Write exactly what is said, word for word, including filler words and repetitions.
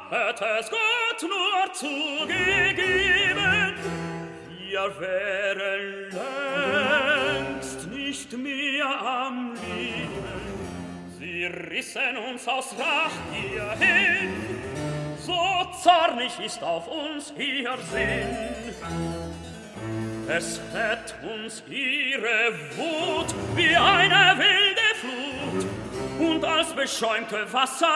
hätt es Gott nur zugegeben, wir wären längst nicht mehr am Leben. Sie rissen uns aus Rach hierhin, so zornig ist auf uns ihr Sinn. Es hätt uns ihre Wut wie eine wilde Flut und als beschäumte Wasser